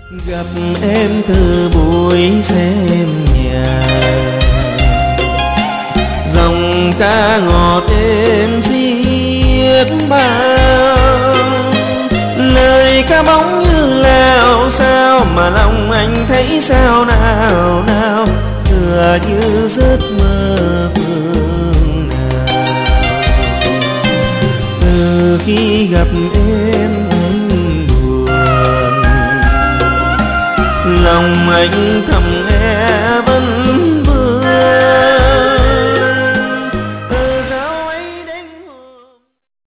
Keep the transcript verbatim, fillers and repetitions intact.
Gặp em từ buổi xem nhà, dòng ca ngọt êm xiết bao, lời ca bóng như leo sao mà lòng anh thấy sao nào nào, tựa như giấc mơ phương nào. Từ khi gặp em anh buồn, lòng anh thầm em